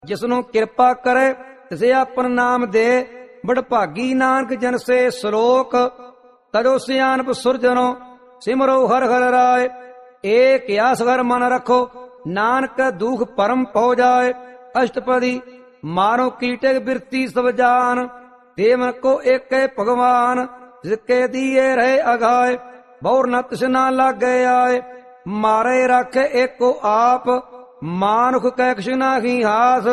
ਜਿਸਨੂੰ ਕਿਰਪਾ ਕਰੇ ਤਿਸੇ ਆਪਨ ਨਾਮ ਦੇ। ਬੜਭਾਗੀ ਨਾਨਕ ਜਨ ਸੇ ਸ਼ਲੋਕ, ਤਜੋ ਸਿਆਣਪ ਸੁਰਜਨੋ ਸਿਮਰੋ ਹਰਿ ਹਰਿ ਰਾਏ। ਏਕ ਆਸ ਘਰ ਮਨ ਰਖੋ, ਨਾਨਕ ਦੁਖ ਪਰਮ ਪਹੁ ਜਾਏ। ਅਸ਼ਟਪਦੀ ਮਾਰੋ ਕੀਟੇ ਬਿਰਤੀ ਸਭ ਜਾਨ, ਦੇਵਨ ਕੋ ਏਕੇ ਭਗਵਾਨ। ਜਿਸਕੇ ਦੀਏ ਰਹੇ ਅਗਾਏ, ਬਹੁਰ ਨ ਤਿਸਨਾ ਲਾਗੇ ਆਏ। ਮਾਰੇ ਰਾਖੇ ਏਕੋ ਆਪ, ਮਾਨੁਖ ਕੈ ਕਿਛੁ ਨਾਹੀ ਹਾਸ।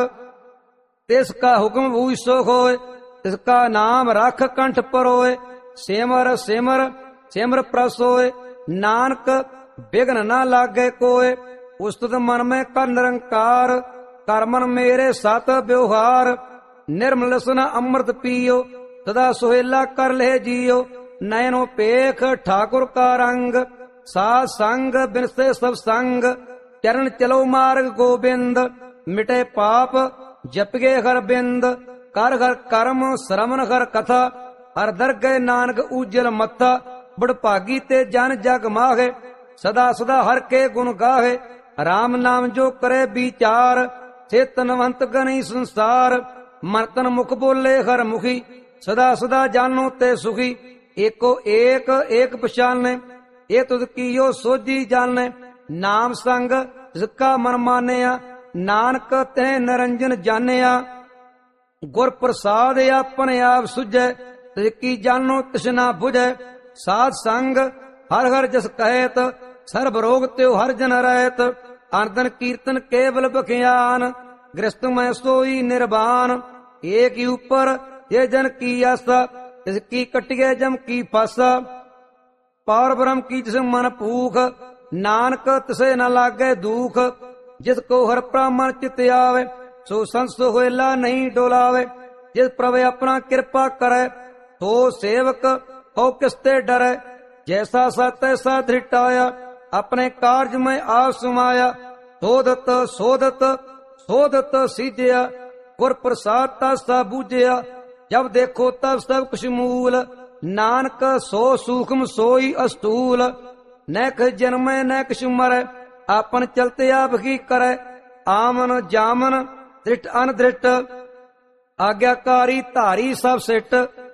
ਤਿਸ ਕਾ ਹੁਕਮ ਬੂਝ ਸੋ ਹੋਏ, ਤਿਸ ਕਾ ਨਾਮ ਰਖ ਕੰਠ ਪਰੋਏ। ਸਿਮਰ ਸਿਮਰ ਸਿਮਰ ਪ੍ਰਸ ਹੋਏ, ਨਾਨਕ ਬਿਘਨ ਨਾ ਲਾਗੇ ਕੋਏ। ਉਸਤਤ ਮਨ ਮੈਂ ਕਰ ਨਿਰੰਕਾਰ, ਕਰ ਮਨ ਮੇਰੇ ਸਤ ਵਿਵਹਾਰ। ਨਿਰਮਲ ਲਸਨ ਅੰਮ੍ਰਿਤ ਪੀਓ, ਸਦਾ ਸੁਹੇਲਾ ਕਰ ਲੈ ਜੀਓ। ਨੈਨੋ ਪੇਖ ਠਾਕੁਰ ਕਾ ਰੰਗ, ਸਾਧ ਸੰਗ ਬਿਨਸੇ ਸਭ ਸੰਗ। ਚਰਨ ਚਲੋ ਮਾਰਗ ਗੋਬਿੰਦ, ਮਿਟੇ ਪਾਪ ਜਪਗੇ ਹਰ ਬਿੰਦ। ਕਰ ਹਰ ਕਰਮ ਸ਼ਰਮਨ ਹਰ ਕਥਾ, ਹਰ ਦਰਗਹਿ ਨਾਨਕ ਉਜਲ ਮੱਥਾ। ਬੜਭਾਗੀ ਤੇ ਜਨ ਜਗ ਮਾਹੇ, ਸਦਾ ਸਦਾ ਹਰ ਕੇ ਗੁਣ ਗਾਹੇ। ਰਾਮ ਨਾਮ ਜੋ ਕਰੇ ਵਿਚਾਰ, ਸੇ ਤਨਵੰਤ ਗਨੀ ਸੰਸਾਰ। ਮਨ ਤਨ ਮੁਖ ਬੋਲੇ ਹਰ ਮੁਖੀ, ਸਦਾ ਸਦਾ ਜਾਨੋ ਤੇ ਸੁਖੀ। ਏਕੋ ਏਕ ਏਕ ਪਛਾਨੈ, ਇਹ ਤੁਧ ਕੀਓ ਸੋਝੀ ਜਾਣੈ। ਨਾਮ ਸੰਗ ਜਿਸਕਾ ਮਨ ਮਾਨਿਆ, ਨਾਨਕ ਤੈ ਨਿਰੰਜਨ ਜਾਣਿਆ। ਗੁਰ ਪ੍ਰਸਾਦ ਆਪਣੇ ਆਪ ਸੁਝੈ, ਤਿਸ ਕੀ ਜਾਨੋ ਤਿਸਨਾ ਬੁਝੈ। ਸਾਧ ਸੰਗ ਹਰ ਹਰ ਜਸ ਕਹਿਤ, ਸਰਬ ਰੋਗ ਤਿਉ ਹਰ ਜਨ ਰਹਿਤ। ਅਨੰਦਨ ਕੀਰਤਨ ਕੇਵਲ ਬਖਿਆਨ, ਗ੍ਰਸਤ ਮੈਂ ਸੋਈ ਨਿਰਵਾਨ। ਏਕ ਹੀ ਉਪਰ ਇਹ ਜਨ ਕੀ ਆਸਾ, ਤਿਸ ਕੀ ਕਟਿਐ ਜਮ ਕੀ ਫਾਸਾ। ਪਾਰ ਬ੍ਰਹਮ ਕੀ ਜਿਸ ਮਨ ਭੂਖ, ਨਾਨਕ ਤਿਸੇ ਨ ਲਾਗੇ ਦੁਖ। ਜਿਸ ਕੋ ਹਰ ਪ੍ਰਾਮਣ ਚਿਤ ਆਵੇ, ਸੋ ਸੰਸ ਹੋਇਲਾ ਨਹੀਂ ਡੋਲਾਵੇ। ਜਿਸ ਪ੍ਰਭ ਆਪਣਾ ਕਿਰਪਾ ਕਰੈ, ਸੋ ਸੇਵਕ ਹੋ ਕਿਸ ਤੇ ਡਰੈ। ਜੈਸਾ ਸਤ ਤੈਸਾ ਧ੍ਰਿਟਾਇਆ, ਆਪਣੇ ਕਾਰਜ ਮੈਂ ਆਪ ਸਮਾਇਆ। ਸੋਧਤ ਸੋਧਤ ਸੋਧਤ ਸੀਧਿਆ, ਗੁਰ ਪ੍ਰਸਾਦ ਤਾਸਾ ਬੂਝਿਆ। ਜਬ ਦੇਖੋ ਤਬ ਸਭ ਕੁਛ ਮੂਲ, ਨਾਨਕ ਸੋ ਸੂਖਮ ਸੋਈ ਅਸਤੂਲ। ਨੈ ਕਿਛ ਜਨਮੈ ਨੈ ਕਿਛ ਮਰੈ, ਆਪਨ ਚਲਤੇ ਆਪ ਕੀ ਕਰੈ। ਆਮਨ ਜਾਮਨ ਦ੍ਰਿਟ ਅਨਦ੍ਰਿਟ, ਆਗਿਆਕਾਰੀ ਧਾਰੀ ਸਭ ਸਿੱਟ।